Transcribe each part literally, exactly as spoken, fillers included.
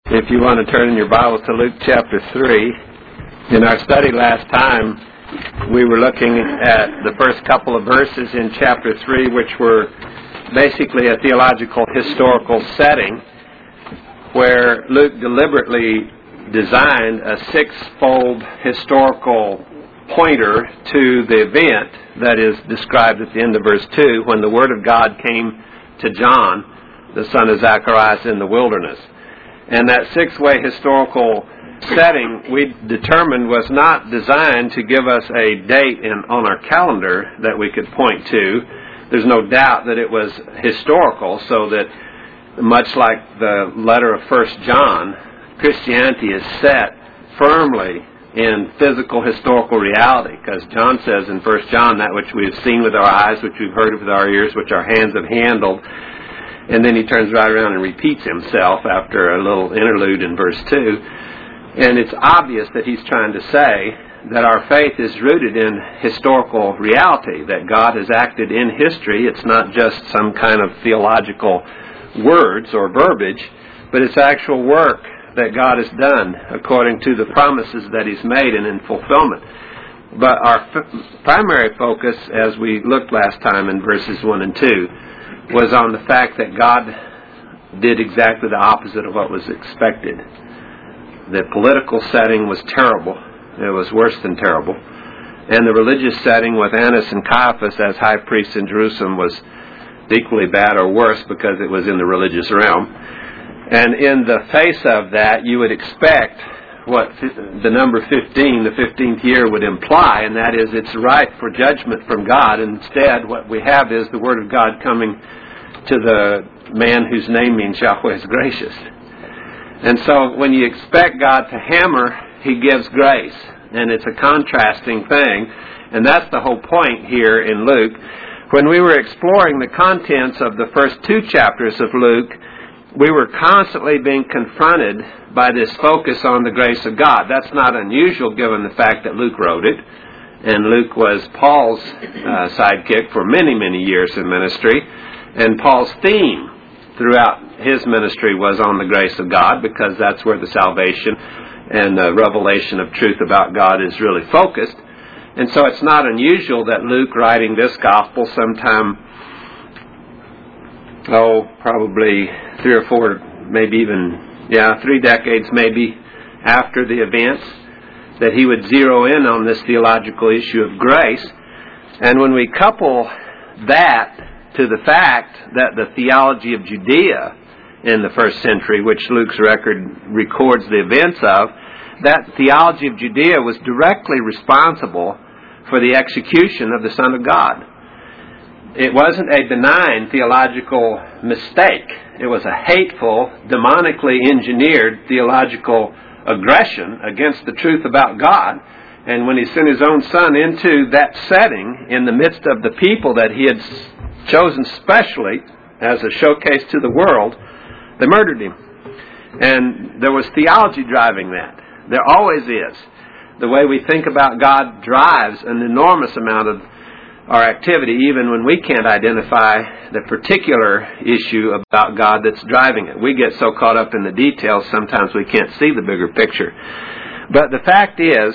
If you want to turn in your Bibles to Luke chapter three, in our study last time, we were looking at the first couple of verses in chapter three, which were basically a theological historical setting where Luke deliberately designed a six-fold historical pointer to the event that is described at the end of verse two, when the Word of God came to John, the son of Zacharias, in the wilderness. And that six-way historical setting we determined was not designed to give us a date in, on our calendar that we could point to. There's no doubt that it was historical, so that much like the letter of First John, Christianity is set firmly in physical historical reality, because John says in First John, that which we have seen with our eyes, which we've heard with our ears, which our hands have handled. And then he turns right around and repeats himself after a little interlude in verse two. And it's obvious that he's trying to say that our faith is rooted in historical reality, that God has acted in history. It's not just some kind of theological words or verbiage, but it's actual work that God has done according to the promises that He's made and in fulfillment. But our f- primary focus, as we looked last time in verses one and two, was on the fact that God did exactly the opposite of what was expected. The political setting was terrible. It was worse than terrible. And the religious setting with Annas and Caiaphas as high priests in Jerusalem was equally bad or worse, because it was in the religious realm. And in the face of that, you would expect what the number fifteen, the fifteenth year, would imply, and that is it's ripe for judgment from God. And instead, what we have is the Word of God coming to the man whose name means Yahweh is gracious. And so when you expect God to hammer, He gives grace. And it's a contrasting thing. And that's the whole point here in Luke. When we were exploring the contents of the first two chapters of Luke, we were constantly being confronted by this focus on the grace of God. That's not unusual given the fact that Luke wrote it. And Luke was Paul's uh, sidekick for many, many years in ministry. And Paul's theme throughout his ministry was on the grace of God, because that's where the salvation and the revelation of truth about God is really focused. And so it's not unusual that Luke, writing this gospel sometime, oh, probably three or four, maybe even, yeah, three decades maybe after the events, that he would zero in on this theological issue of grace. And when we couple that to the fact that the theology of Judea in the first century, which Luke's record records the events of, that theology of Judea was directly responsible for the execution of the Son of God. It wasn't a benign theological mistake. It was a hateful, demonically engineered theological aggression against the truth about God. And when He sent His own Son into that setting, in the midst of the people that He had chosen specially as a showcase to the world, they murdered Him. And there was theology driving that. There always is. The way we think about God drives an enormous amount of our activity, even when we can't identify the particular issue about God that's driving it. We get so caught up in the details, sometimes we can't see the bigger picture. But the fact is,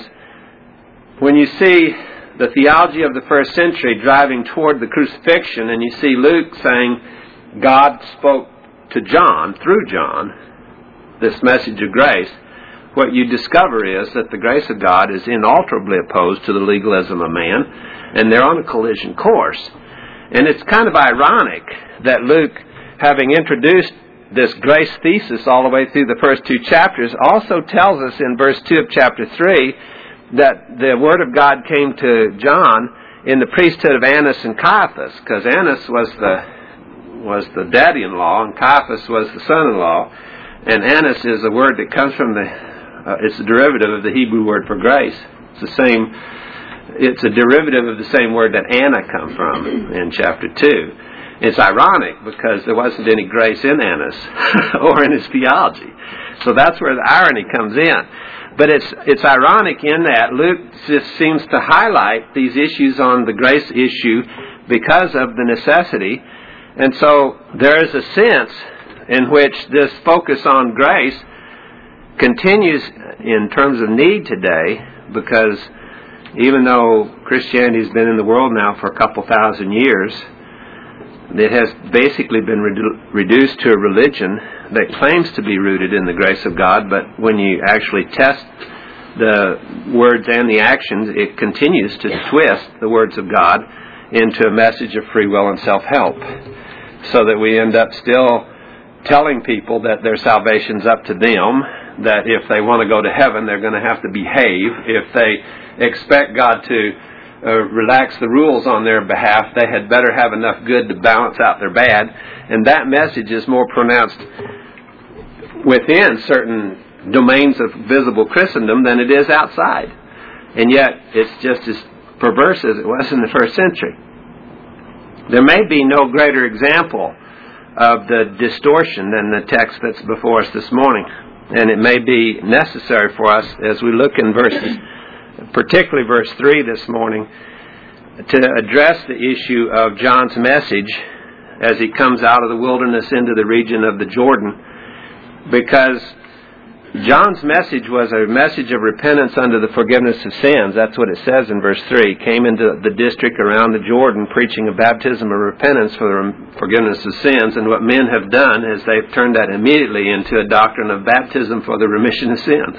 when you see the theology of the first century driving toward the crucifixion, and you see Luke saying God spoke to John, through John, this message of grace, what you discover is that the grace of God is inalterably opposed to the legalism of man, and they're on a collision course. And it's kind of ironic that Luke, having introduced this grace thesis all the way through the first two chapters, also tells us in verse two of chapter three that the Word of God came to John in the priesthood of Annas and Caiaphas, because Annas was the was the daddy-in-law and Caiaphas was the son-in-law. And Annas is a word that comes from the Uh, it's a derivative of the Hebrew word for grace. It's the same. It's a derivative of the same word that Anna come from in chapter two. It's ironic because there wasn't any grace in Annas or in his theology. So that's where the irony comes in. But it's it's ironic in that Luke just seems to highlight these issues on the grace issue because of the necessity. And so there is a sense in which this focus on grace continues in terms of need today, because even though Christianity has been in the world now for a couple thousand years, it has basically been redu- reduced to a religion that claims to be rooted in the grace of God, but when you actually test the words and the actions, it continues to twist the words of God into a message of free will and self-help, so that we end up still telling people that their salvation's up to them, that if they want to go to heaven, they're going to have to behave. If they expect God to uh, relax the rules on their behalf, they had better have enough good to balance out their bad. And that message is more pronounced within certain domains of visible Christendom than it is outside. And yet, it's just as perverse as it was in the first century. There may be no greater example of the distortion than the text that's before us this morning. And it may be necessary for us, as we look in verses, particularly verse three this morning, to address the issue of John's message as he comes out of the wilderness into the region of the Jordan, because John's message was a message of repentance unto the forgiveness of sins. That's what it says in verse three. He came into the district around the Jordan preaching a baptism of repentance for the forgiveness of sins. And what men have done is they've turned that immediately into a doctrine of baptism for the remission of sins,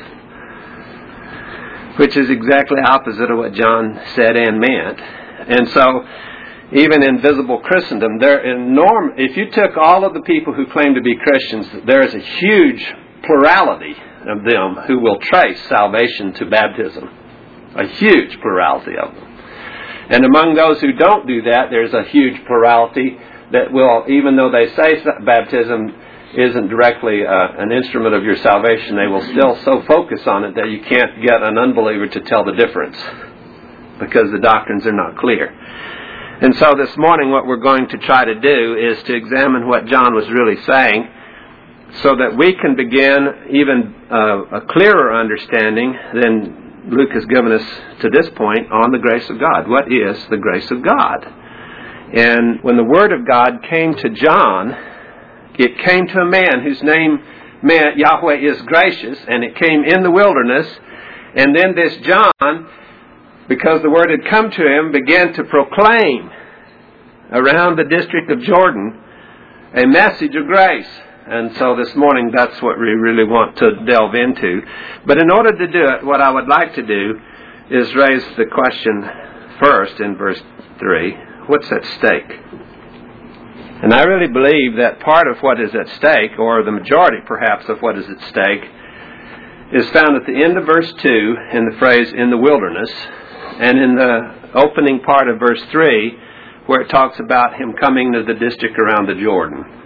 which is exactly opposite of what John said and meant. And so, even in visible Christendom, there in norm, if you took all of the people who claim to be Christians, there is a huge plurality of them who will trace salvation to baptism. A huge plurality of them. And among those who don't do that, there's a huge plurality that will, even though they say baptism isn't directly uh, an instrument of your salvation, they will still so focus on it that you can't get an unbeliever to tell the difference, because the doctrines are not clear. And so this morning what we're going to try to do is to examine what John was really saying, so that we can begin even uh, a clearer understanding than Luke has given us to this point on the grace of God. What is the grace of God? And when the Word of God came to John, it came to a man whose name meant Yahweh is gracious, and it came in the wilderness. And then this John, because the Word had come to him, began to proclaim around the district of Jordan a message of grace. And so this morning, that's what we really want to delve into. But in order to do it, what I would like to do is raise the question first in verse three. What's at stake? And I really believe that part of what is at stake, or the majority perhaps of what is at stake, is found at the end of verse two in the phrase, in the wilderness, and in the opening part of verse three, where it talks about him coming to the district around the Jordan.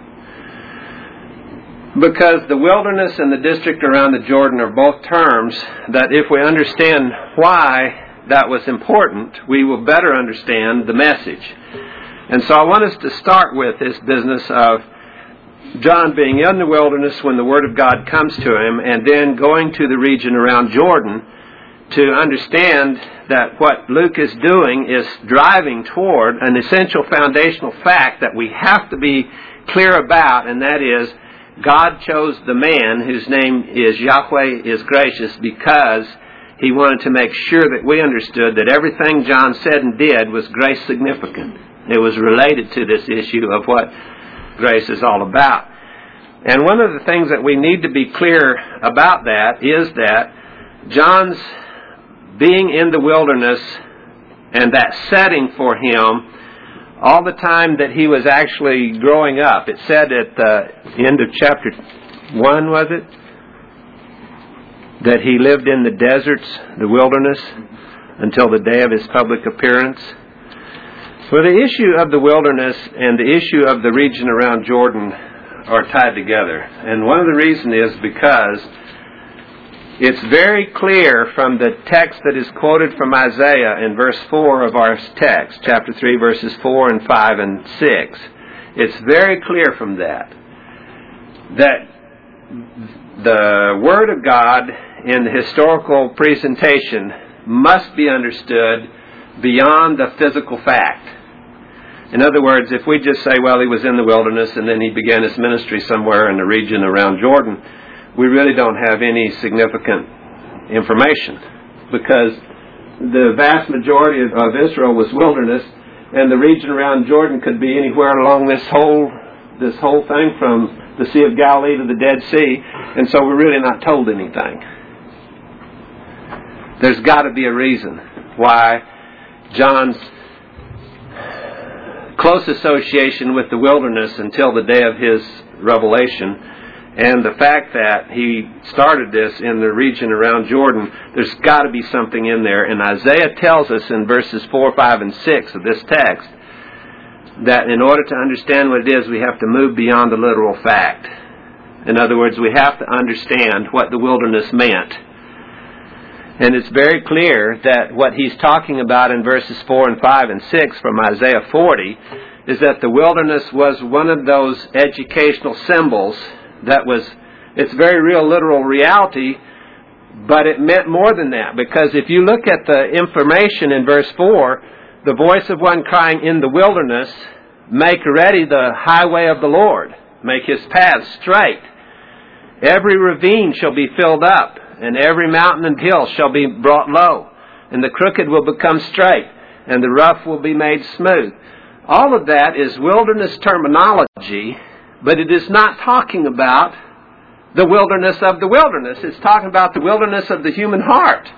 Because the wilderness and the district around the Jordan are both terms that, if we understand why that was important, we will better understand the message. And so I want us to start with this business of John being in the wilderness when the Word of God comes to him, and then going to the region around Jordan to understand that what Luke is doing is driving toward an essential foundational fact that we have to be clear about, and that is, God chose the man whose name is Yahweh is gracious, because He wanted to make sure that we understood that everything John said and did was grace significant. It was related to this issue of what grace is all about. And one of the things that we need to be clear about that is that John's being in the wilderness and that setting for him all the time that he was actually growing up. It said at the end of chapter one, was it? That he lived in the deserts, the wilderness, until the day of his public appearance. Well, the issue of the wilderness and the issue of the region around Jordan are tied together. And one of the reasons is because it's very clear from the text that is quoted from Isaiah in verse four of our text, chapter three, verses four and five and six. It's very clear from that that the Word of God in the historical presentation must be understood beyond the physical fact. In other words, if we just say, well, he was in the wilderness and then he began his ministry somewhere in the region around Jordan, we really don't have any significant information, because the vast majority of, of Israel was wilderness, and the region around Jordan could be anywhere along this whole this whole thing from the Sea of Galilee to the Dead Sea, and so we're really not told anything. There's got to be a reason why John's close association with the wilderness until the day of his revelation, and the fact that he started this in the region around Jordan, there's got to be something in there. And Isaiah tells us in verses four, five, and six of this text that in order to understand what it is, we have to move beyond the literal fact. In other words, we have to understand what the wilderness meant. And it's very clear that what he's talking about in verses four and five and six from Isaiah forty is that the wilderness was one of those educational symbols that was, it's very real literal reality, but it meant more than that. Because if you look at the information in verse four, the voice of one crying in the wilderness, make ready the highway of the Lord, make his paths straight. Every ravine shall be filled up, and every mountain and hill shall be brought low, and the crooked will become straight, and the rough will be made smooth. All of that is wilderness terminology, but it is not talking about the wilderness of the wilderness. It's talking about the wilderness of the human heart.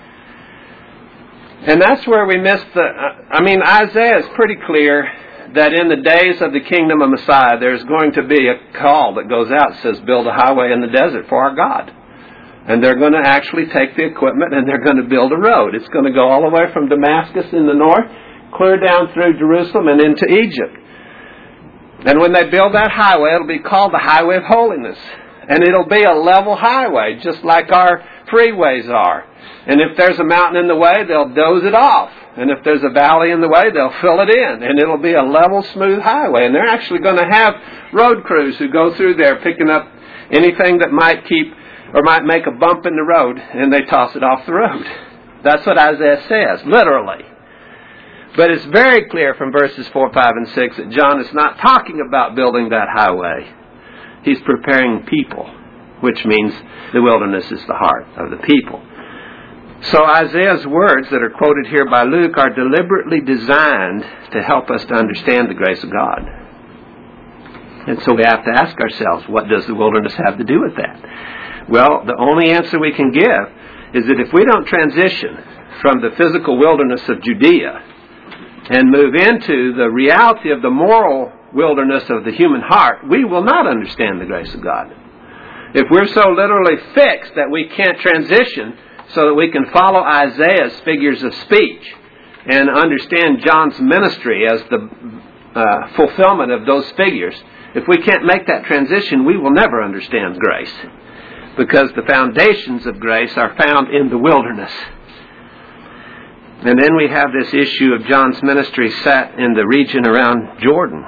And that's where we miss the... I mean, Isaiah is pretty clear that in the days of the kingdom of Messiah, there's going to be a call that goes out that says, build a highway in the desert for our God. And they're going to actually take the equipment and they're going to build a road. It's going to go all the way from Damascus in the north, clear down through Jerusalem and into Egypt. And when they build that highway, it'll be called the Highway of Holiness. And it'll be a level highway, just like our freeways are. And if there's a mountain in the way, they'll doze it off. And if there's a valley in the way, they'll fill it in. And it'll be a level, smooth highway. And they're actually going to have road crews who go through there picking up anything that might keep or might make a bump in the road, and they toss it off the road. That's what Isaiah says, literally. But it's very clear from verses four, five, and six that John is not talking about building that highway. He's preparing people, which means the wilderness is the heart of the people. So Isaiah's words that are quoted here by Luke are deliberately designed to help us to understand the grace of God. And so we have to ask ourselves, what does the wilderness have to do with that? Well, the only answer we can give is that if we don't transition from the physical wilderness of Judea and move into the reality of the moral wilderness of the human heart, we will not understand the grace of God. If we're so literally fixed that we can't transition so that we can follow Isaiah's figures of speech and understand John's ministry as the uh, fulfillment of those figures, if we can't make that transition, we will never understand grace. Because the foundations of grace are found in the wilderness. And then we have this issue of John's ministry set in the region around Jordan.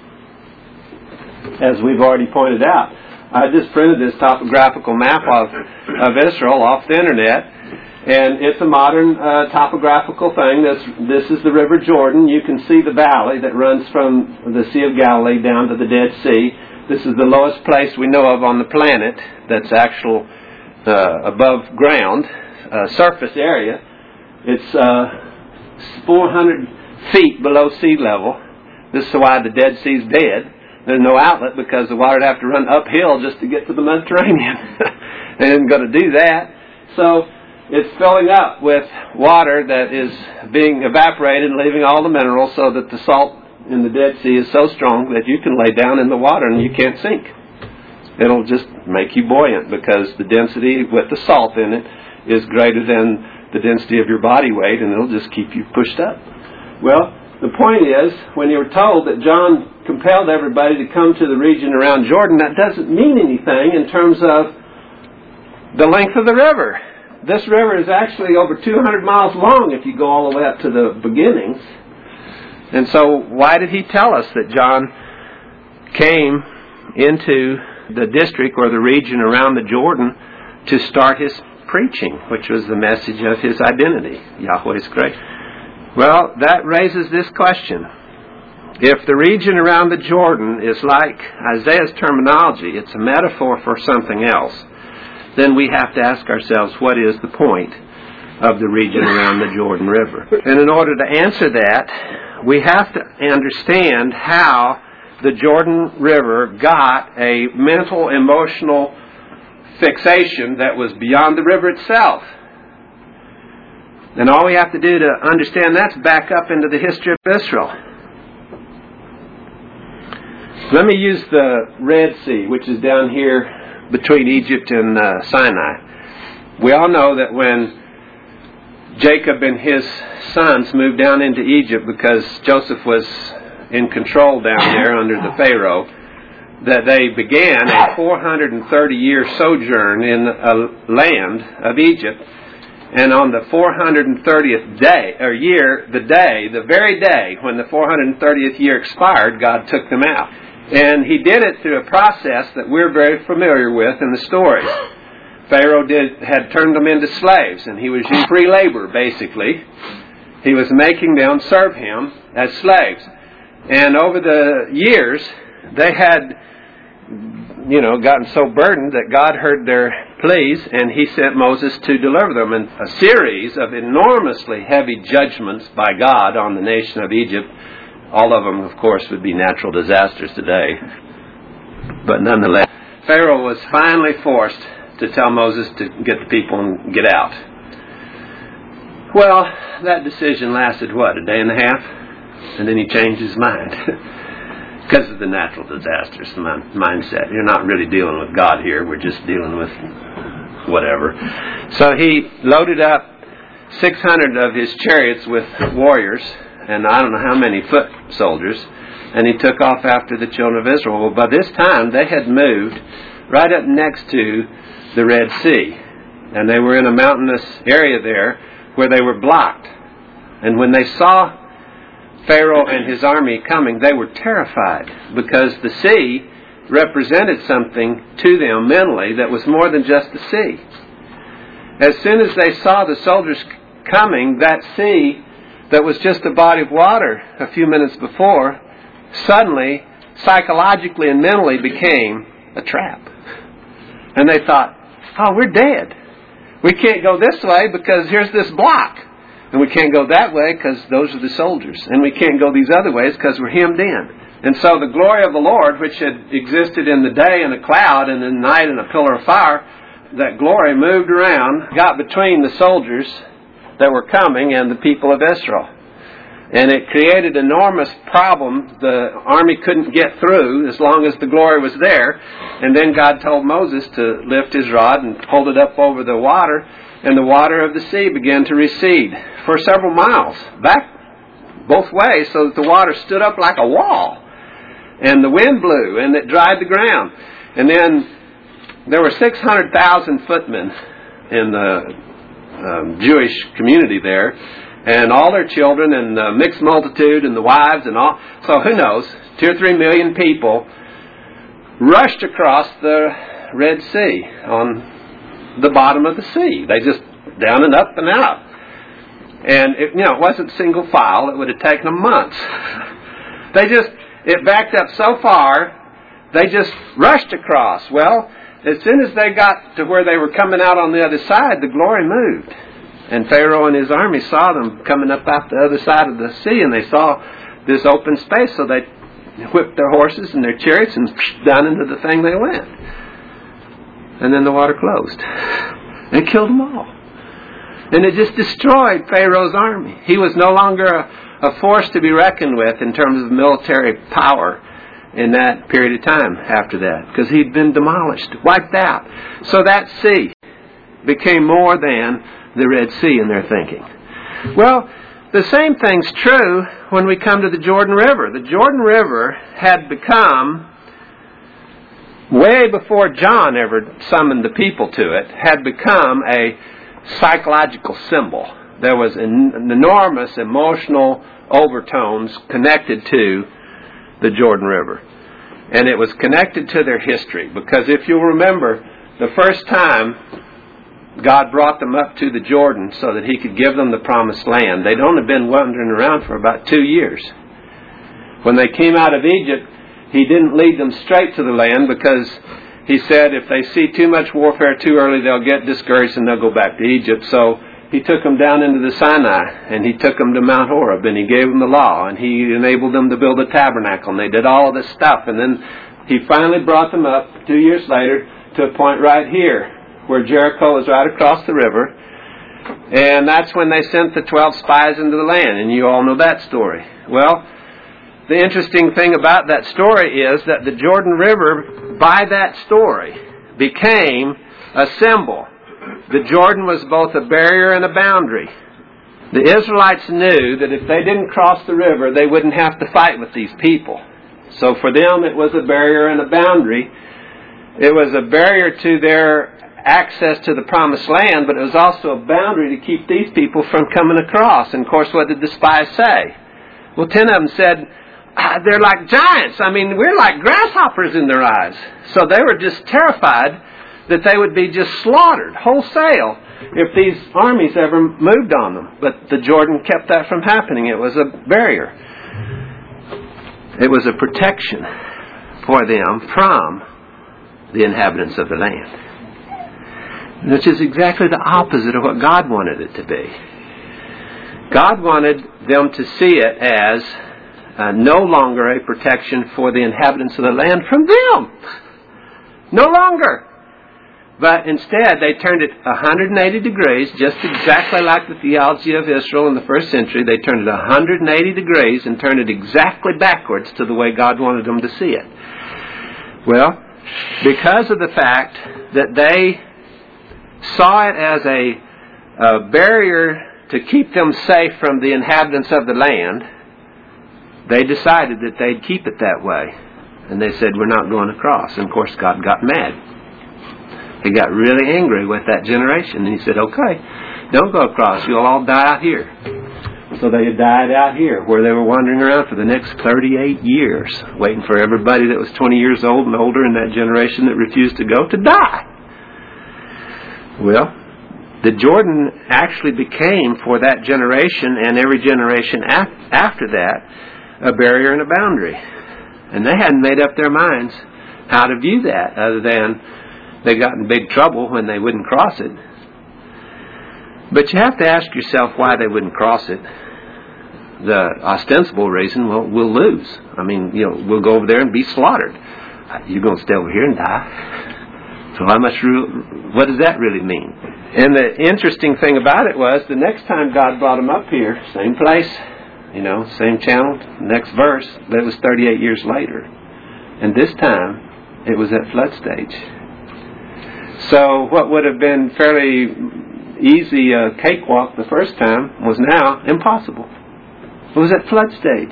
As we've already pointed out, I just printed this topographical map of, of Israel off the internet, and it's a modern uh, topographical thing. This, this is the River Jordan. You can see the valley that runs from the Sea of Galilee down to the Dead Sea. This is the lowest place we know of on the planet that's actual uh, above ground, uh, surface area. It's uh, four hundred feet below sea level. This is why the Dead Sea is dead. There's no outlet because the water would have to run uphill just to get to the Mediterranean. They didn't go to do that. So it's filling up with water that is being evaporated and leaving all the minerals so that the salt in the Dead Sea is so strong that you can lay down in the water and you can't sink. It'll just make you buoyant because the density with the salt in it is greater than the density of your body weight, and it'll just keep you pushed up. Well, the point is, when you were told that John compelled everybody to come to the region around Jordan, that doesn't mean anything in terms of the length of the river. This river is actually over two hundred miles long if you go all the way up to the beginnings. And so why did he tell us that John came into the district or the region around the Jordan to start his preaching, which was the message of his identity, Yahweh's grace? Well, that raises this question. If the region around the Jordan is like Isaiah's terminology, it's a metaphor for something else. then we have to ask ourselves, what is the point of the region around the Jordan River? And in order to answer that, we have to understand how the Jordan River got a mental, emotional fixation that was beyond the river itself. And all we have to do to understand that's back up into the history of Israel. Let me use the Red Sea, which is down here between Egypt and uh, Sinai. We all know that when Jacob and his sons moved down into Egypt because Joseph was in control down there under the Pharaoh, that they began a four hundred thirty year sojourn in a land of Egypt. And on the four hundred thirtieth day, or year, the day, the very day when the four hundred thirtieth year expired, God took them out. And He did it through a process that we're very familiar with in the stories. Pharaoh did had turned them into slaves, and he was using free labor, basically. He was making them serve him as slaves. And over the years, they had, you know, gotten so burdened that God heard their pleas, and He sent Moses to deliver them. And a series of enormously heavy judgments by God on the nation of Egypt. All of them, of course, would be natural disasters today. But nonetheless, Pharaoh was finally forced to tell Moses to get the people and get out. Well, that decision lasted, what, a day and a half? And then he changed his mind. Because of the natural disasters, the mindset. You're not really dealing with God here. We're just dealing with whatever. So he loaded up six hundred of his chariots with warriors, and I don't know how many foot soldiers, and he took off after the children of Israel. Well, by this time, they had moved right up next to the Red Sea. And they were in a mountainous area there where they were blocked. And when they saw Pharaoh and his army coming, they were terrified because the sea represented something to them mentally that was more than just the sea. As soon as they saw the soldiers coming, that sea that was just a body of water a few minutes before, suddenly, psychologically and mentally became a trap. And they thought, oh, we're dead. We can't go this way because here's this block. And we can't go that way because those are the soldiers. And we can't go these other ways because we're hemmed in. And so the glory of the Lord, which had existed in the day in a cloud and in the night in a pillar of fire, that glory moved around, got between the soldiers that were coming and the people of Israel. And it created an enormous problem. The army couldn't get through as long as the glory was there. And then God told Moses to lift his rod and hold it up over the water. And the water of the sea began to recede for several miles, back both ways, so that the water stood up like a wall. And the wind blew, and it dried the ground. And then there were six hundred thousand footmen in the um, Jewish community there, and all their children, and the mixed multitude, and the wives, and all. So who knows, two or three million people rushed across the Red Sea on the bottom of the sea. They just down and up and out. And it, you know, it wasn't single file. It would have taken them months. They just, it backed up so far, they just rushed across. Well, as soon as they got to where they were coming out on the other side, the glory moved. And Pharaoh and his army saw them coming up out the other side of the sea, and they saw this open space, so they whipped their horses and their chariots and down into the thing they went. And then the water closed. And it killed them all. And it just destroyed Pharaoh's army. He was no longer a, a force to be reckoned with in terms of military power in that period of time after that. Because he'd been demolished, wiped out. So that sea became more than the Red Sea in their thinking. Well, the same thing's true when we come to the Jordan River. The Jordan River had become, way before John ever summoned the people to it, had become a psychological symbol. There was an enormous emotional overtones connected to the Jordan River. And it was connected to their history. Because if you'll remember, the first time God brought them up to the Jordan so that He could give them the promised land, they'd only been wandering around for about two years. When they came out of Egypt, He didn't lead them straight to the land because he said if they see too much warfare too early, they'll get discouraged and they'll go back to Egypt. So he took them down into the Sinai, and he took them to Mount Horeb, and he gave them the law, and he enabled them to build a tabernacle, and they did all of this stuff. And then he finally brought them up two years later to a point right here, where Jericho is right across the river. And that's when they sent the twelve spies into the land, and you all know that story. Well, the interesting thing about that story is that the Jordan River, by that story, became a symbol. The Jordan was both a barrier and a boundary. The Israelites knew that if they didn't cross the river, they wouldn't have to fight with these people. So for them, it was a barrier and a boundary. It was a barrier to their access to the promised land, but it was also a boundary to keep these people from coming across. And of course, what did the spies say? Well, ten of them said, ah, they're like giants. I mean, we're like grasshoppers in their eyes. So they were just terrified that they would be just slaughtered wholesale if these armies ever moved on them. But the Jordan kept that from happening. It was a barrier. It was a protection for them from the inhabitants of the land, which is exactly the opposite of what God wanted it to be. God wanted them to see it as uh, no longer a protection for the inhabitants of the land from them. No longer. But instead, they turned it one hundred eighty degrees, just exactly like the theology of Israel in the first century. They turned it one hundred eighty degrees and turned it exactly backwards to the way God wanted them to see it. Well, because of the fact that they saw it as a, a barrier to keep them safe from the inhabitants of the land, they decided that they'd keep it that way. And they said, we're not going across. And of course, God got mad. He got really angry with that generation. And he said, okay, don't go across. You'll all die out here. So they died out here, where they were wandering around for the next thirty-eight years, waiting for everybody that was twenty years old and older in that generation that refused to go to die. Well, the Jordan actually became, for that generation and every generation af- after that, a barrier and a boundary. And they hadn't made up their minds how to view that, other than they got in big trouble when they wouldn't cross it. But you have to ask yourself why they wouldn't cross it. The ostensible reason, well, we'll lose. I mean, you know, we'll go over there and be slaughtered. You're going to stay over here and die. So how much, what does that really mean? And the interesting thing about it was, the next time God brought them up here, same place, you know, same channel, next verse, that was thirty-eight years later. And this time, it was at flood stage. So what would have been fairly easy uh, cakewalk the first time was now impossible. It was at flood stage.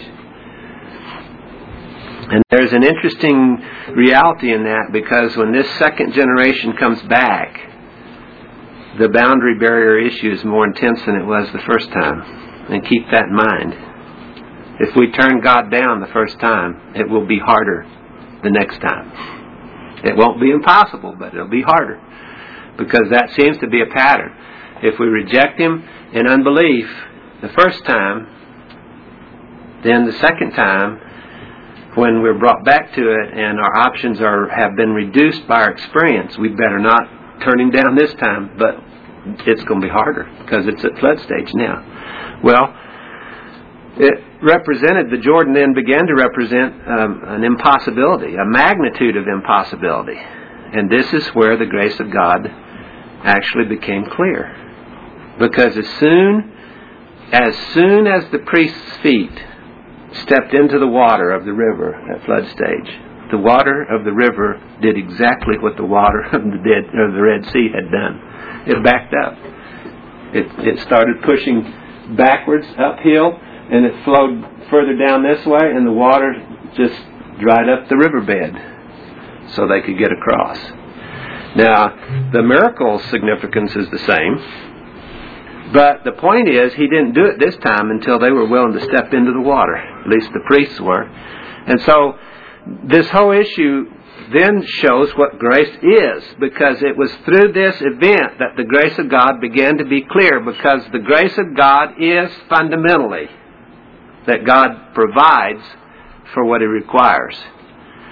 And there's an interesting reality in that, because when this second generation comes back, the boundary barrier issue is more intense than it was the first time. And keep that in mind. If we turn God down the first time, it will be harder the next time. It won't be impossible, but it'll be harder, because that seems to be a pattern. If we reject Him in unbelief the first time, then the second time, when we're brought back to it and our options are have been reduced by our experience, we better not turn Him down this time, but it's going to be harder because it's at flood stage now. Well, it represented, the Jordan then began to represent um, an impossibility, a magnitude of impossibility. And this is where the grace of God actually became clear. Because as soon, as soon as the priest's feet stepped into the water of the river at flood stage, the water of the river did exactly what the water of the, dead, of the Red Sea had done. It backed up. It, it started pushing backwards, uphill, and it flowed further down this way, and the water just dried up the riverbed so they could get across. Now, the miracle significance is the same, but the point is, He didn't do it this time until they were willing to step into the water. At least the priests were. And so, this whole issue then shows what grace is, because it was through this event that the grace of God began to be clear, because the grace of God is fundamentally that God provides for what He requires.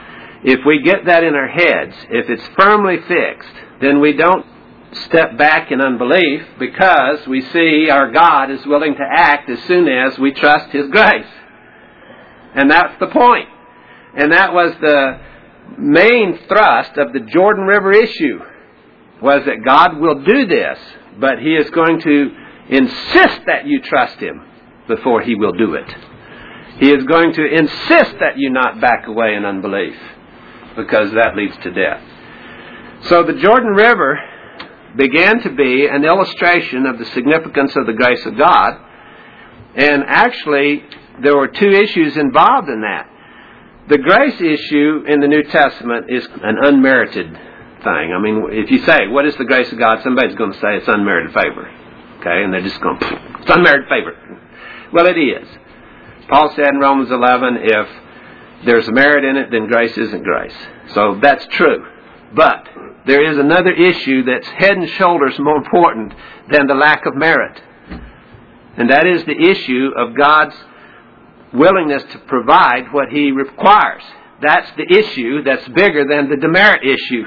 if we get that in our heads, if it's firmly fixed, then we don't step back in unbelief, because we see our God is willing to act as soon as we trust His grace. And that's the point. And that was the main thrust of the Jordan River issue, was that God will do this, but He is going to insist that you trust Him before He will do it. He is going to insist that you not back away in unbelief, because that leads to death. So the Jordan River began to be an illustration of the significance of the grace of God. And actually, there were two issues involved in that. The grace issue in the New Testament is an unmerited thing. I mean, if you say, what is the grace of God? Somebody's going to say it's unmerited favor. Okay? And they're just going, it's unmerited favor. Well, it is. Paul said in Romans eleven, if there's merit in it, then grace isn't grace. So that's true. But there is another issue that's head and shoulders more important than the lack of merit. And that is the issue of God's willingness to provide what He requires. That's the issue that's bigger than the demerit issue.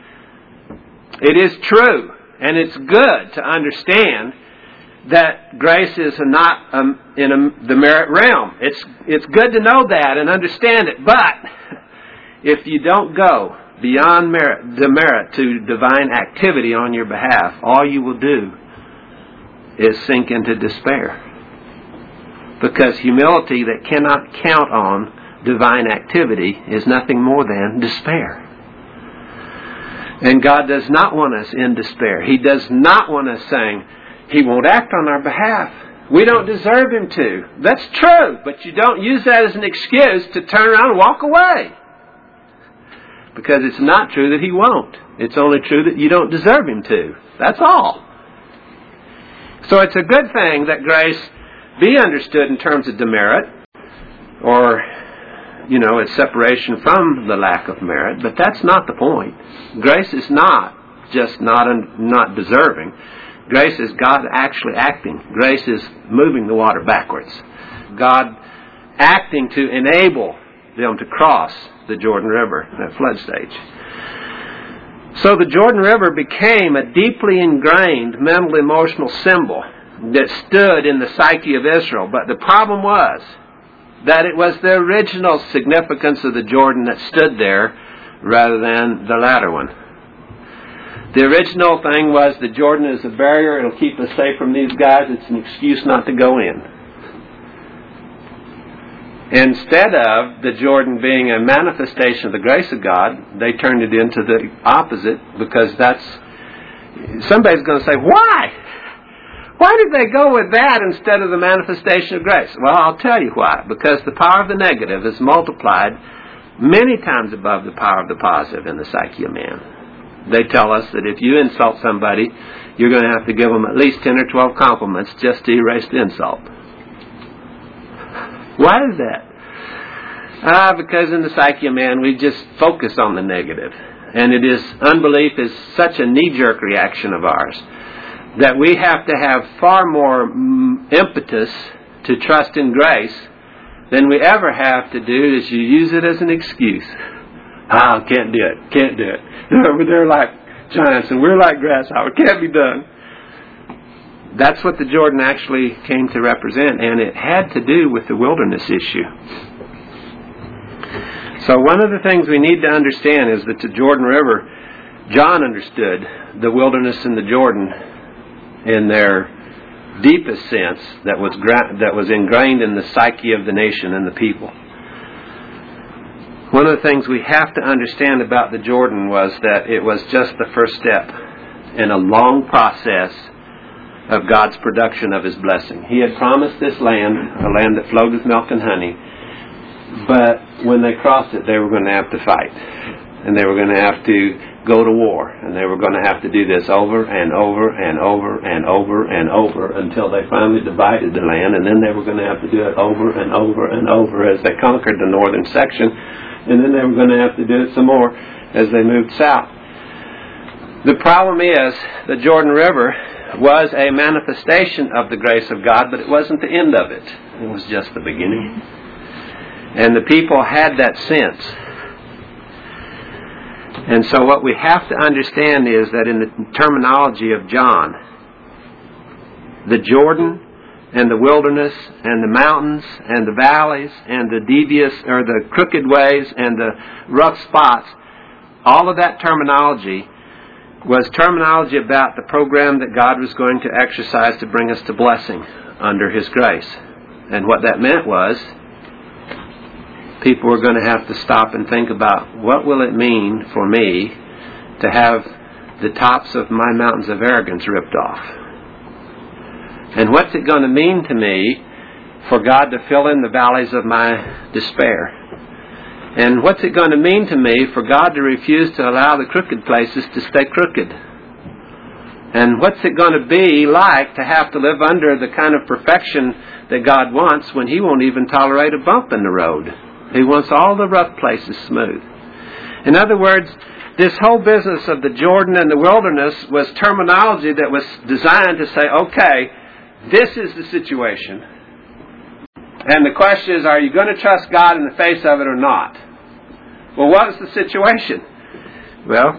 It is true, and it's good to understand that grace is not um, in a, the merit realm. It's, it's good to know that and understand it. But if you don't go beyond merit, demerit to divine activity on your behalf, all you will do is sink into despair. Because humility that cannot count on divine activity is nothing more than despair. And God does not want us in despair. He does not want us saying, He won't act on our behalf. We don't deserve Him to. That's true, but you don't use that as an excuse to turn around and walk away. Because it's not true that He won't. It's only true that you don't deserve Him to. That's all. So it's a good thing that grace be understood in terms of demerit, or, you know, its separation from the lack of merit, but that's not the point. Grace is not just not un- not deserving. Grace is God actually acting. Grace is moving the water backwards. God acting to enable them to cross the Jordan River, that flood stage. So the Jordan River became a deeply ingrained mental emotional symbol that stood in the psyche of Israel. But the problem was that it was the original significance of the Jordan that stood there rather than the latter one. The original thing was the Jordan is a barrier. It'll keep us safe from these guys. It's an excuse not to go in. Instead of the Jordan being a manifestation of the grace of God, they turned it into the opposite, because that's... Somebody's going to say, why? Why did they go with that instead of the manifestation of grace? Well, I'll tell you why. Because the power of the negative is multiplied many times above the power of the positive in the psyche of man. They tell us that if you insult somebody, you're going to have to give them at least ten or twelve compliments just to erase the insult. Why is that? Ah, because in the psyche of man, we just focus on the negative. And it is, unbelief is such a knee-jerk reaction of ours that we have to have far more mm, impetus to trust in grace than we ever have to do is you use it as an excuse. Ah, can't do it, can't do it. They're like giants and we're like grasshoppers. Can't be done. That's what the Jordan actually came to represent, and it had to do with the wilderness issue. So one of the things we need to understand is that the Jordan River, John understood the wilderness and the Jordan in their deepest sense that was gra- that was ingrained in the psyche of the nation and the people. One of the things we have to understand about the Jordan was that it was just the first step in a long process of God's production of His blessing. He had promised this land, a land that flowed with milk and honey, but when they crossed it, they were going to have to fight. And they were going to have to go to war. And they were going to have to do this over and over and over and over and over until they finally divided the land. And then they were going to have to do it over and over and over as they conquered the northern section. And then they were going to have to do it some more as they moved south. The problem is, the Jordan River was a manifestation of the grace of God, but it wasn't the end of it. It was just the beginning. And the people had that sense. And so what we have to understand is that in the terminology of John, the Jordan and the wilderness and the mountains and the valleys and the devious or the crooked ways and the rough spots, all of that terminology was terminology about the program that God was going to exercise to bring us to blessing under His grace. And what that meant was people were going to have to stop and think about, what will it mean for me to have the tops of my mountains of arrogance ripped off? And what's it going to mean to me for God to fill in the valleys of my despair? And what's it going to mean to me for God to refuse to allow the crooked places to stay crooked? And what's it going to be like to have to live under the kind of perfection that God wants when He won't even tolerate a bump in the road? He wants all the rough places smooth. In other words, this whole business of the Jordan and the wilderness was terminology that was designed to say, okay, this is the situation. And the question is, are you going to trust God in the face of it or not? Well, what is the situation? Well,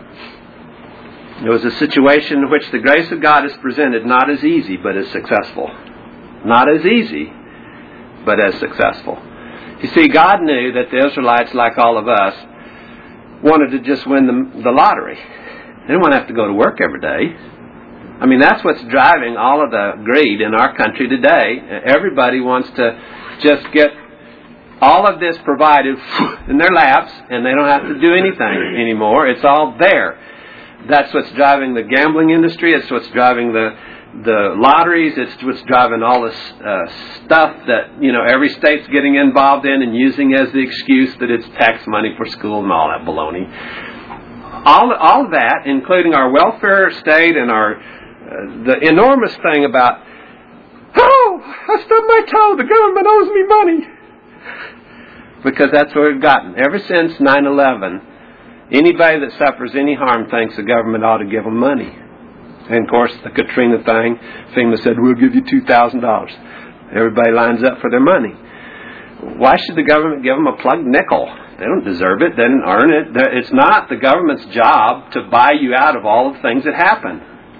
it was a situation in which the grace of God is presented not as easy, but as successful. Not as easy, but as successful. You see, God knew that the Israelites, like all of us, wanted to just win the, the lottery. They didn't want to have to go to work every day. I mean, that's what's driving all of the greed in our country today. Everybody wants to just get all of this provided in their laps, and they don't have to do anything anymore. It's all there. That's what's driving the gambling industry. It's what's driving the the lotteries. It's what's driving all this uh, stuff that, you know, every state's getting involved in and using as the excuse that it's tax money for school and all that baloney. All all of that, including our welfare state and our uh, the enormous thing about, oh, I stubbed my toe, the government owes me money. Because that's where we've gotten. Ever since nine eleven, anybody that suffers any harm thinks the government ought to give them money. And of course, the Katrina thing, FEMA said, we'll give you two thousand dollars. Everybody lines up for their money. Why should the government give them a plugged nickel? They don't deserve it. They didn't earn it. It's not the government's job to buy you out of all the things that happen.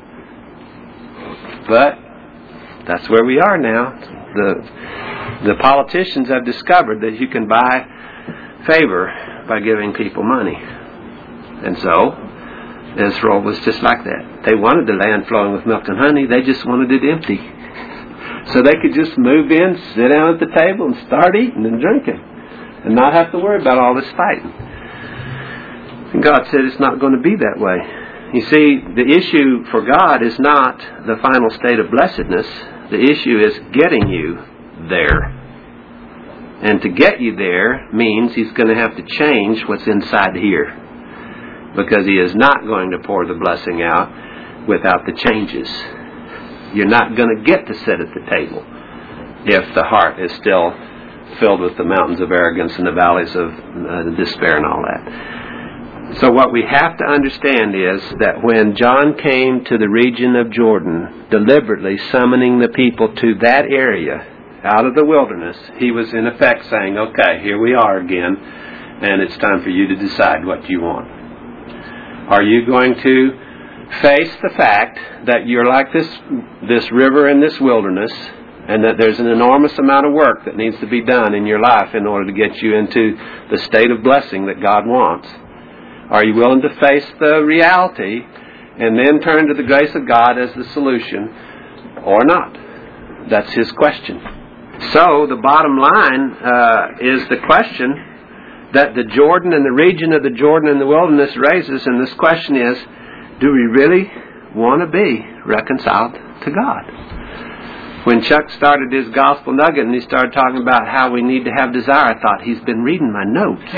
But that's where we are now. The, the politicians have discovered that you can buy favor by giving people money. And so Israel was just like that. They wanted the land flowing with milk and honey. They just wanted it empty. So they could just move in, sit down at the table, and start eating and drinking. And not have to worry about all this fighting. And God said it's not going to be that way. You see, the issue for God is not the final state of blessedness. The issue is getting you there. And to get you there means He's going to have to change what's inside here. Because He is not going to pour the blessing out without the changes. You're not going to get to sit at the table if the heart is still filled with the mountains of arrogance and the valleys of uh, despair and all that. So what we have to understand is that when John came to the region of Jordan, deliberately summoning the people to that area out of the wilderness, he was in effect saying, okay, here we are again, and it's time for you to decide what you want. Are you going to face the fact that you're like this this river in this wilderness, and that there's an enormous amount of work that needs to be done in your life in order to get you into the state of blessing that God wants? Are you willing to face the reality and then turn to the grace of God as the solution, or not? That's His question. So the bottom line uh, is the question that the Jordan and the region of the Jordan and the wilderness raises, and this question is, do we really want to be reconciled to God? When Chuck started his gospel nugget and he started talking about how we need to have desire, I thought, he's been reading my notes.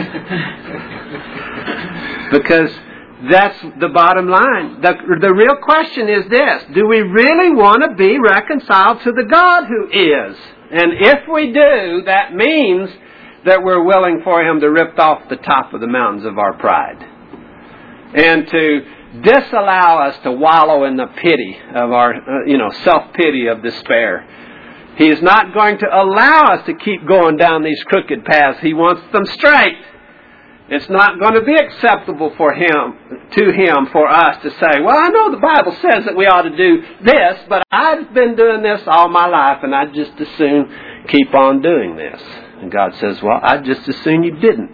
Because that's the bottom line. The, the real question is this: do we really want to be reconciled to the God who is? And if we do, that means that we're willing for Him to rip off the top of the mountains of our pride. And to disallow us to wallow in the pity of our, uh, you know, self-pity of despair. He is not going to allow us to keep going down these crooked paths. He wants them straight. It's not going to be acceptable for him, to him, for us to say, well, I know the Bible says that we ought to do this, but I've been doing this all my life, and I'd just as soon keep on doing this. And God says, well, I'd just as soon you didn't.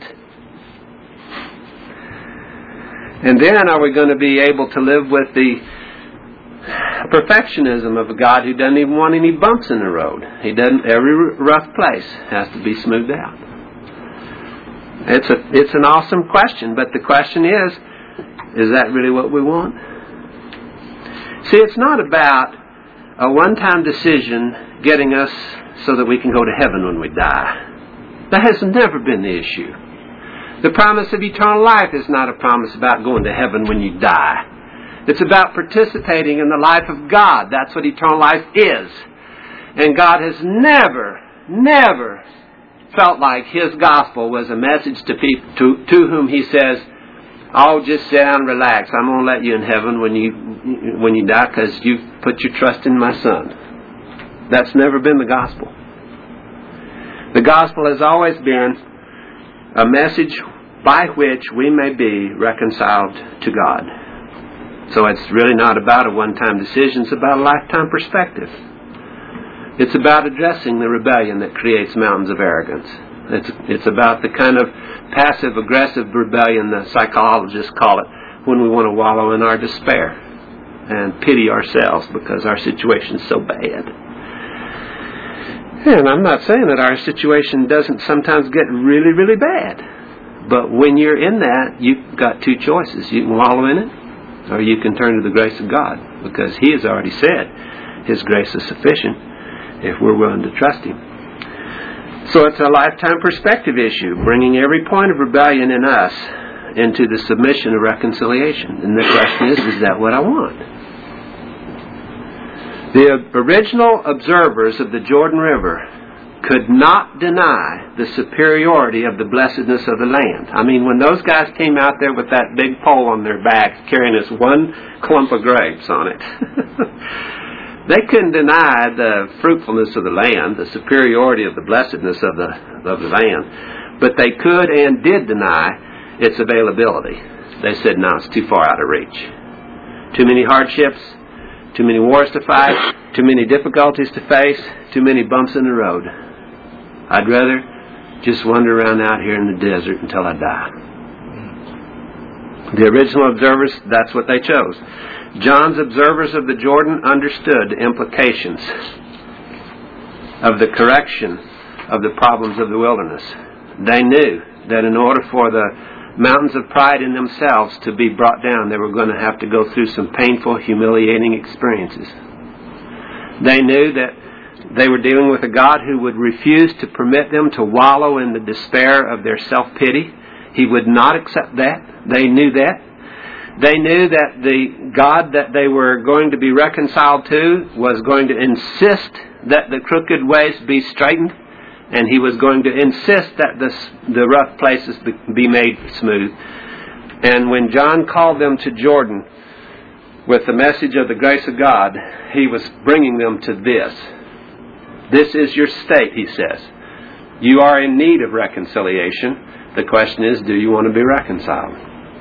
And then are we going to be able to live with the perfectionism of a God who doesn't even want any bumps in the road? He doesn't. Every rough place has to be smoothed out. It's a it's an awesome question, but the question is, is that really what we want? See, it's not about a one-time decision getting us so that we can go to heaven when we die. That has never been the issue. The promise of eternal life is not a promise about going to heaven when you die. It's about participating in the life of God. That's what eternal life is. And God has never, never felt like His gospel was a message to people to, to whom He says, "Oh, just sit down and relax. I'm going to let you in heaven when you when you die because you've put your trust in my Son." That's never been the gospel. The gospel has always been a message by which we may be reconciled to God. So it's really not about a one-time decision. It's about a lifetime perspective. It's about addressing the rebellion that creates mountains of arrogance. It's, it's about the kind of passive-aggressive rebellion the psychologists call it when we want to wallow in our despair and pity ourselves because our situation is so bad. And I'm not saying that our situation doesn't sometimes get really, really bad. But when you're in that, you've got two choices. You can wallow in it, or you can turn to the grace of God, because He has already said His grace is sufficient if we're willing to trust Him. So it's a lifetime perspective issue, bringing every point of rebellion in us into the submission of reconciliation. And the question is, is that what I want? The original observers of the Jordan River could not deny the superiority of the blessedness of the land. I mean, when those guys came out there with that big pole on their back carrying this one clump of grapes on it, they couldn't deny the fruitfulness of the land, the superiority of the blessedness of the, of the land. But they could and did deny its availability. They said, no, it's too far out of reach. Too many hardships, too many wars to fight, too many difficulties to face, too many bumps in the road. I'd rather just wander around out here in the desert until I die. The original observers, that's what they chose. John's observers of the Jordan understood the implications of the correction of the problems of the wilderness. They knew that in order for the mountains of pride in themselves to be brought down, they were going to have to go through some painful, humiliating experiences. They knew that they were dealing with a God who would refuse to permit them to wallow in the despair of their self-pity. He would not accept that. They knew that. They knew that the God that they were going to be reconciled to was going to insist that the crooked ways be straightened, and He was going to insist that the, the rough places be made smooth. And when John called them to Jordan with the message of the grace of God, he was bringing them to this. This is your state, he says. You are in need of reconciliation. The question is, do you want to be reconciled?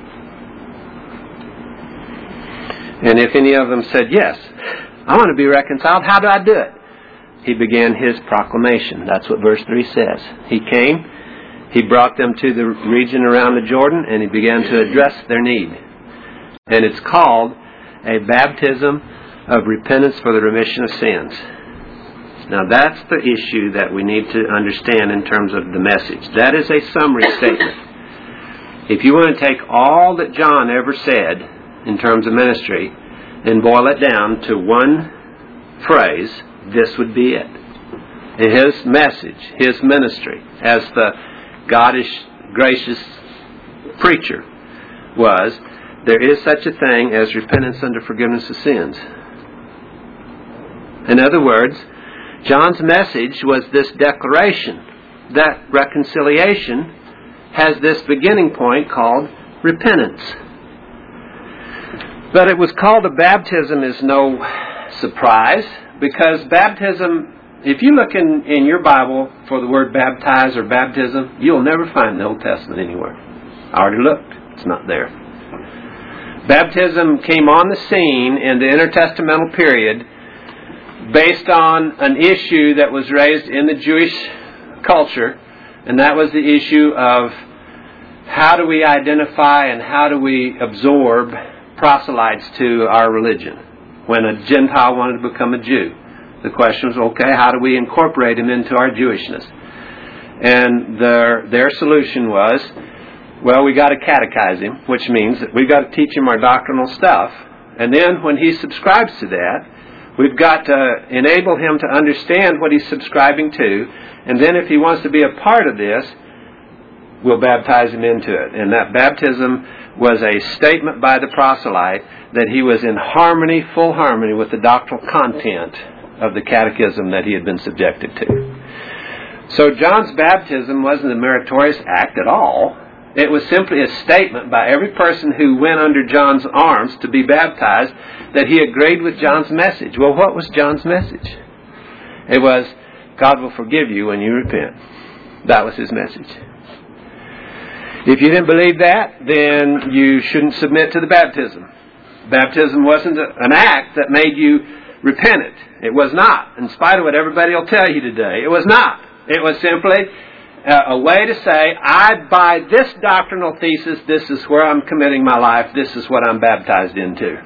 And if any of them said, yes, I want to be reconciled, how do I do it? He began his proclamation. That's what verse three says. He came, he brought them to the region around the Jordan, and he began to address their need. And it's called a baptism of repentance for the remission of sins. Now that's the issue that we need to understand in terms of the message. That is a summary statement. If you want to take all that John ever said in terms of ministry and boil it down to one phrase, this would be it. His message, his ministry, as the Godish, gracious preacher was, there is such a thing as repentance unto forgiveness of sins. In other words, John's message was this declaration that reconciliation has this beginning point called repentance. But it was called a baptism is no surprise, because baptism, if you look in, in your Bible for the word baptize or baptism, you'll never find the Old Testament anywhere. I already looked. It's not there. Baptism came on the scene in the intertestamental period based on an issue that was raised in the Jewish culture, and that was the issue of how do we identify and how do we absorb proselytes to our religion when a Gentile wanted to become a Jew. The question was, okay, how do we incorporate him into our Jewishness? And their their solution was, well, we got to catechize him, which means that we've got to teach him our doctrinal stuff. And then when he subscribes to that, we've got to enable him to understand what he's subscribing to. And then if he wants to be a part of this, we'll baptize him into it. And that baptism was a statement by the proselyte that he was in harmony, full harmony with the doctrinal content of the catechism that he had been subjected to. So John's baptism wasn't a meritorious act at all. It was simply a statement by every person who went under John's arms to be baptized that he agreed with John's message. Well, what was John's message? It was, God will forgive you when you repent. That was his message. If you didn't believe that, then you shouldn't submit to the baptism. Baptism wasn't an act that made you repentant. It was not, in spite of what everybody will tell you today. It was not. It was simply a way to say, I, by this doctrinal thesis, this is where I'm committing my life, this is what I'm baptized into.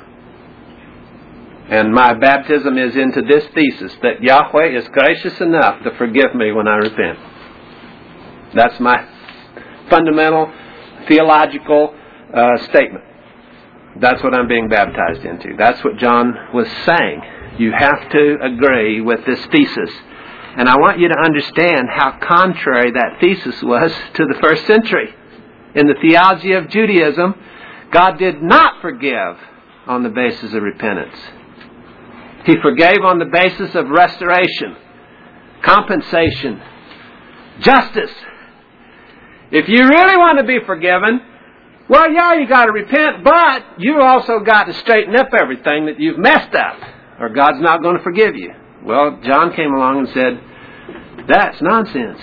And my baptism is into this thesis, that Yahweh is gracious enough to forgive me when I repent. That's my fundamental theological uh, statement. That's what I'm being baptized into. That's what John was saying. You have to agree with this thesis. And I want you to understand how contrary that thesis was to the first century. In the theology of Judaism, God did not forgive on the basis of repentance. He forgave on the basis of restoration, compensation, justice. If you really want to be forgiven, well, yeah, you got to repent, but you also got to straighten up everything that you've messed up, or God's not going to forgive you. Well, John came along and said, that's nonsense.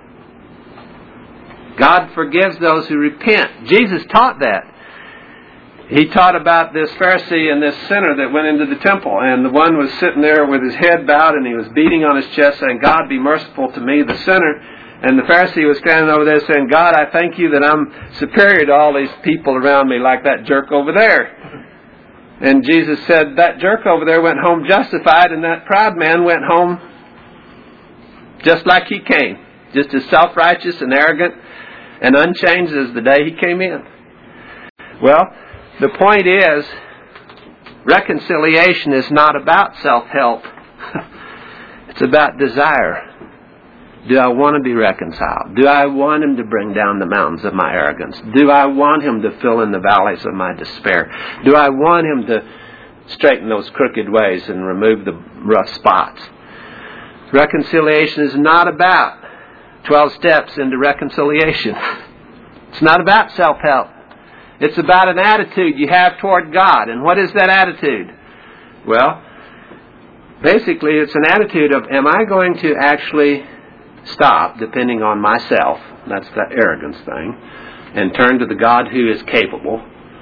God forgives those who repent. Jesus taught that. He taught about this Pharisee and this sinner that went into the temple, and the one was sitting there with his head bowed, and he was beating on his chest saying, God, be merciful to me, the sinner. And the Pharisee was standing over there saying, God, I thank you that I'm superior to all these people around me like that jerk over there. And Jesus said, that jerk over there went home justified, and that proud man went home just like he came, just as self-righteous and arrogant and unchanged as the day he came in. Well, the point is, reconciliation is not about self-help. It's about desire. Do I want to be reconciled? Do I want Him to bring down the mountains of my arrogance? Do I want Him to fill in the valleys of my despair? Do I want Him to straighten those crooked ways and remove the rough spots? Reconciliation is not about twelve steps into reconciliation. It's not about self-help. It's about an attitude you have toward God. And what is that attitude? Well, basically it's an attitude of, am I going to actually stop depending on myself, that's that arrogance thing, and turn to the God who is capable?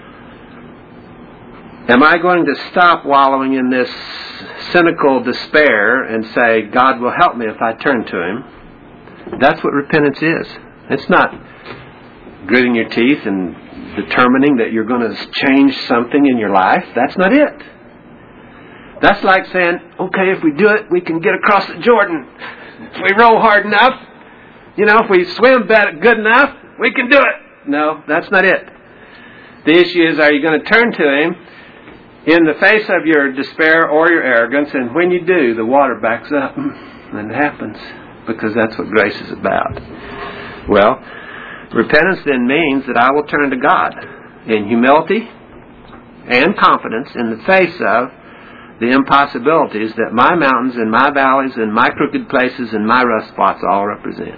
Am I going to stop wallowing in this cynical despair and say, God will help me if I turn to Him? That's what repentance is. It's not gritting your teeth and determining that you're going to change something in your life. That's not it. That's like saying, okay, if we do it, we can get across the Jordan. If we row hard enough, you know, if we swim good enough, we can do it. No, that's not it. The issue is, are you going to turn to Him in the face of your despair or your arrogance? And when you do, the water backs up. And it happens. Because that's what grace is about. Well, repentance then means that I will turn to God in humility and confidence in the face of the impossibilities that my mountains and my valleys and my crooked places and my rough spots all represent.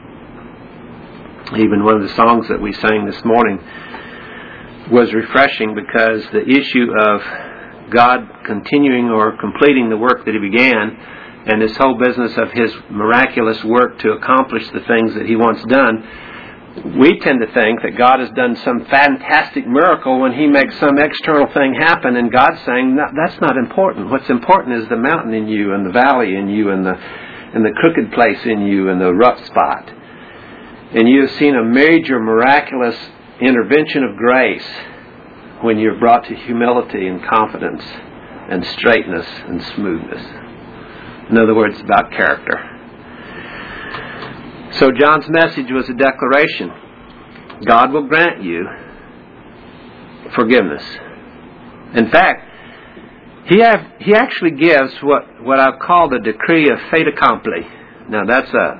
Even one of the songs that we sang this morning was refreshing, because the issue of God continuing or completing the work that He began, and this whole business of His miraculous work to accomplish the things that He wants done, we tend to think that God has done some fantastic miracle when He makes some external thing happen, and God's saying, no, that's not important. What's important is the mountain in you, and the valley in you, and the and the crooked place in you, and the rough spot. And you have seen a major miraculous intervention of grace when you're brought to humility and confidence and straightness and smoothness. In other words, about character. So John's message was a declaration. God will grant you forgiveness. In fact, he have, he actually gives what, what I've called a decree of fait accompli. Now that's a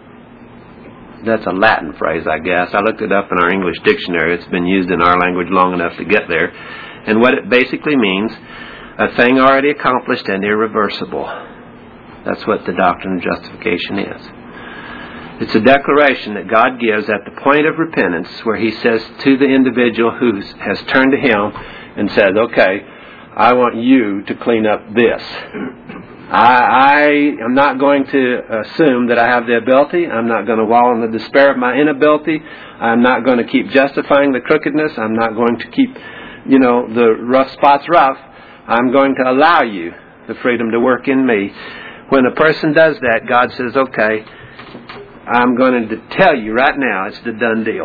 that's a Latin phrase, I guess. I looked it up in our English dictionary. It's been used in our language long enough to get there. And what it basically means, a thing already accomplished and irreversible. That's what the doctrine of justification is. It's a declaration that God gives at the point of repentance, where He says to the individual who has turned to Him and said, okay, I want you to clean up this. I, I am not going to assume that I have the ability. I'm not going to wallow in the despair of my inability. I'm not going to keep justifying the crookedness. I'm not going to keep, you know, the rough spots rough. I'm going to allow you the freedom to work in me. When a person does that, God says, okay, I'm going to tell you right now, it's the done deal.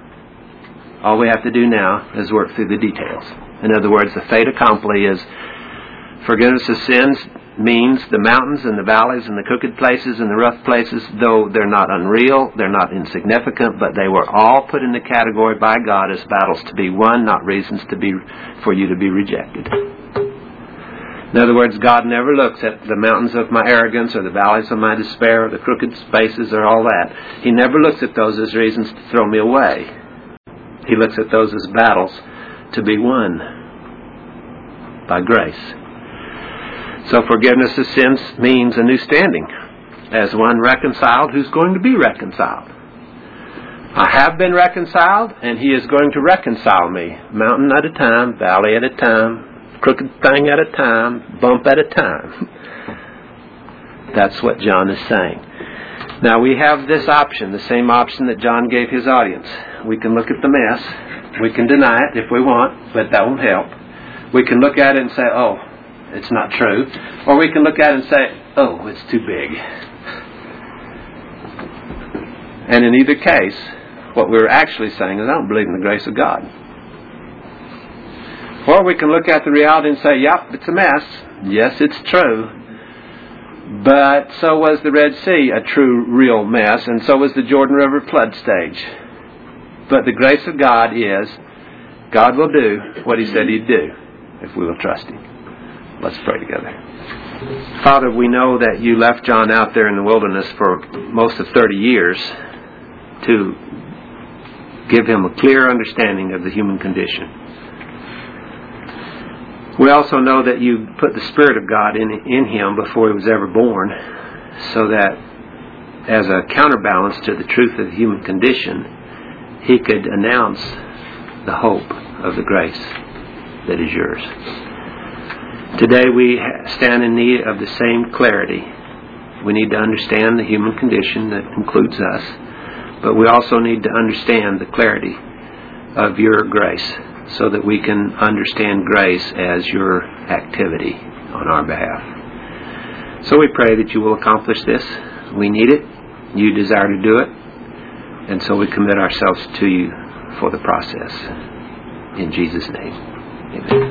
All we have to do now is work through the details. In other words, the fait accompli is forgiveness of sins means the mountains and the valleys and the crooked places and the rough places, though they're not unreal, they're not insignificant, but they were all put in the category by God as battles to be won, not reasons to be for you to be rejected. In other words, God never looks at the mountains of my arrogance or the valleys of my despair or the crooked spaces or all that. He never looks at those as reasons to throw me away. He looks at those as battles to be won by grace. So forgiveness of sins means a new standing as one reconciled who's going to be reconciled. I have been reconciled, and He is going to reconcile me, mountain at a time, valley at a time, crooked thing at a time, bump at a time. That's what John is saying. Now we have this option, the same option that John gave his audience. We can look at the mess. We can deny it if we want, but that won't help. We can look at it and say, oh, it's not true. Or we can look at it and say, oh, it's too big. And in either case, what we're actually saying is, I don't believe in the grace of God. Or we can look at the reality and say, yep, it's a mess. Yes, it's true. But so was the Red Sea a true, real mess, and so was the Jordan River flood stage. But the grace of God is, God will do what He said He'd do if we will trust Him. Let's pray together. Father, we know that You left John out there in the wilderness for most of thirty years to give him a clear understanding of the human condition. We also know that You put the Spirit of God in, in him before he was ever born, so that as a counterbalance to the truth of the human condition, he could announce the hope of the grace that is Yours. Today we stand in need of the same clarity. We need to understand the human condition that includes us, but we also need to understand the clarity of Your grace so that we can understand grace as Your activity on our behalf. So we pray that You will accomplish this. We need it. You desire to do it. And so we commit ourselves to You for the process. In Jesus' name, amen.